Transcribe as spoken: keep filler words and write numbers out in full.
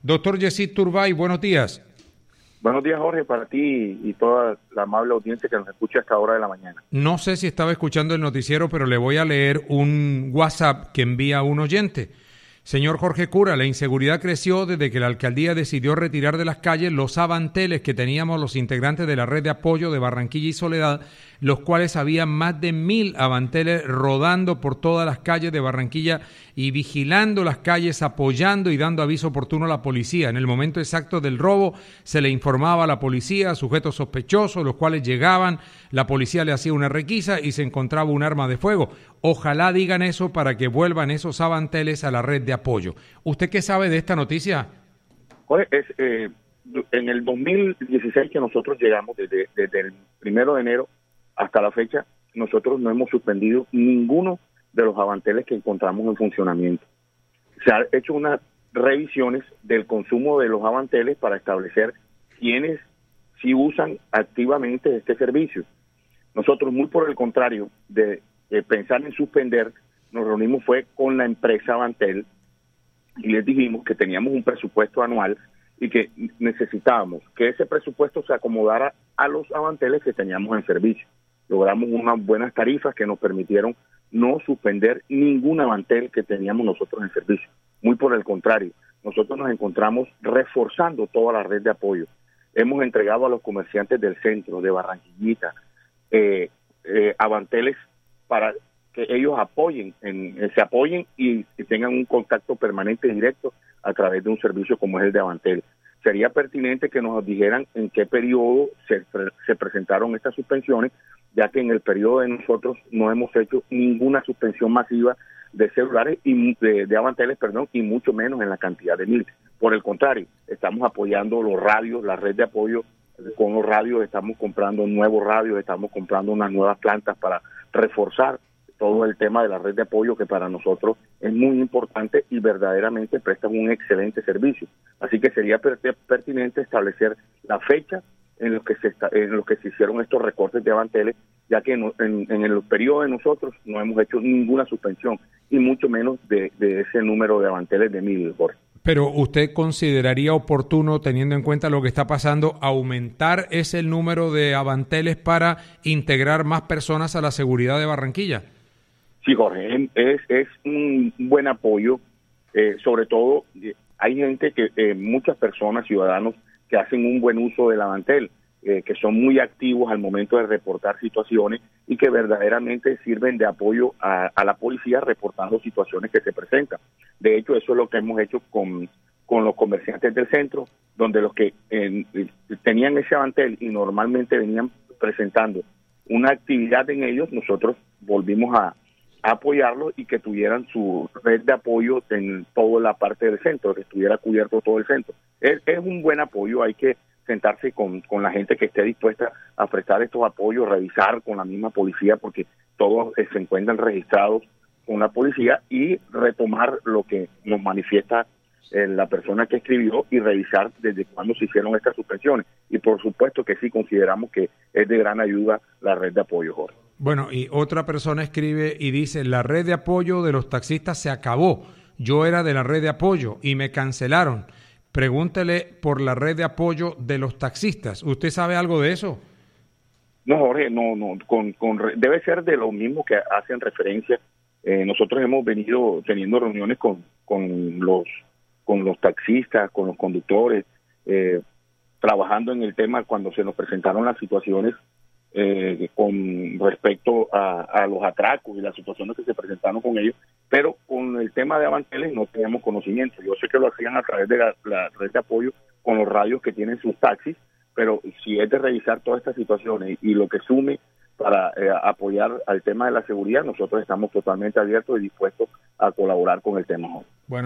Doctor Yesid Turbay, buenos días. Buenos días, Jorge, para ti y toda la amable audiencia que nos escucha a esta hora de la mañana. No sé si estaba escuchando el noticiero, pero le voy a leer un WhatsApp que envía un oyente. Señor Jorge Cura, la inseguridad creció desde que la alcaldía decidió retirar de las calles los avanteles que teníamos los integrantes de la red de apoyo de Barranquilla y Soledad, los cuales había más de mil avanteles rodando por todas las calles de Barranquilla y vigilando las calles, apoyando y dando aviso oportuno a la policía. En el momento exacto del robo se le informaba a la policía, sujetos sospechosos, los cuales llegaban, la policía le hacía una requisa y se encontraba un arma de fuego. Ojalá digan eso para que vuelvan esos avanteles a la red de apoyo. ¿Usted qué sabe de esta noticia? Jorge, es, eh, en el dos mil dieciséis que nosotros llegamos, desde, desde el primero de enero hasta la fecha, nosotros no hemos suspendido ninguno de los avanteles que encontramos en funcionamiento. Se han hecho unas revisiones del consumo de los avanteles para establecer quiénes sí usan activamente este servicio. Nosotros, muy por el contrario de eh, pensar en suspender, nos reunimos fue con la empresa Avantel y les dijimos que teníamos un presupuesto anual y que necesitábamos que ese presupuesto se acomodara a los avanteles que teníamos en servicio. Logramos unas buenas tarifas que nos permitieron no suspender ningún avantel que teníamos nosotros en servicio. Muy por el contrario, nosotros nos encontramos reforzando toda la red de apoyo. Hemos entregado a los comerciantes del centro, de Barranquillita, eh, eh, avanteles para que ellos apoyen, en, eh, se apoyen y, y tengan un contacto permanente y directo a través de un servicio como es el de Avantel. Sería pertinente que nos dijeran en qué periodo se, se presentaron estas suspensiones, ya que en el periodo de nosotros no hemos hecho ninguna suspensión masiva de celulares y de, de avanteles, perdón, y mucho menos en la cantidad de mil. Por el contrario, estamos apoyando los radios, la red de apoyo con los radios, estamos comprando nuevos radios, estamos comprando unas nuevas plantas para reforzar todo el tema de la red de apoyo, que para nosotros es muy importante y verdaderamente prestan un excelente servicio. Así que sería pertinente establecer la fecha en los que se está, en los que se hicieron estos recortes de avanteles, ya que en, en, en el periodo de nosotros no hemos hecho ninguna suspensión y mucho menos de, de ese número de avanteles de mil, Jorge. Pero ¿usted consideraría oportuno, teniendo en cuenta lo que está pasando, aumentar ese número de avanteles para integrar más personas a la seguridad de Barranquilla? Sí, Jorge, es, es un buen apoyo, eh, sobre todo hay gente que, eh, muchas personas, ciudadanos, que hacen un buen uso del avantel, eh, que son muy activos al momento de reportar situaciones y que verdaderamente sirven de apoyo a, a la policía reportando situaciones que se presentan. De hecho, eso es lo que hemos hecho con, con los comerciantes del centro, donde los que eh, tenían ese avantel y normalmente venían presentando una actividad en ellos, nosotros volvimos a apoyarlos y que tuvieran su red de apoyo en toda la parte del centro, que estuviera cubierto todo el centro. Es, es un buen apoyo, hay que sentarse con, con la gente que esté dispuesta a prestar estos apoyos, revisar con la misma policía, porque todos eh, se encuentran registrados con la policía, y retomar lo que nos manifiesta eh, la persona que escribió y revisar desde cuándo se hicieron estas suspensiones. Y por supuesto que sí consideramos que es de gran ayuda la red de apoyo, Jorge. Bueno, y otra persona escribe y dice, la red de apoyo de los taxistas se acabó. Yo era de la red de apoyo y me cancelaron. Pregúntele por la red de apoyo de los taxistas. ¿Usted sabe algo de eso? No, Jorge, no, no, con, con, debe ser de lo mismo que hacen referencia. Eh, nosotros hemos venido teniendo reuniones con, con, los, con los taxistas, con los conductores, eh, trabajando en el tema cuando se nos presentaron las situaciones Eh, con respecto a, a los atracos y las situaciones que se presentaron con ellos, pero con el tema de avanteles no teníamos conocimiento. Yo sé que lo hacían a través de la, la red de apoyo con los radios que tienen sus taxis, pero si es de revisar todas estas situaciones y, y lo que sume para eh, apoyar al tema de la seguridad, nosotros estamos totalmente abiertos y dispuestos a colaborar con el tema. Bueno.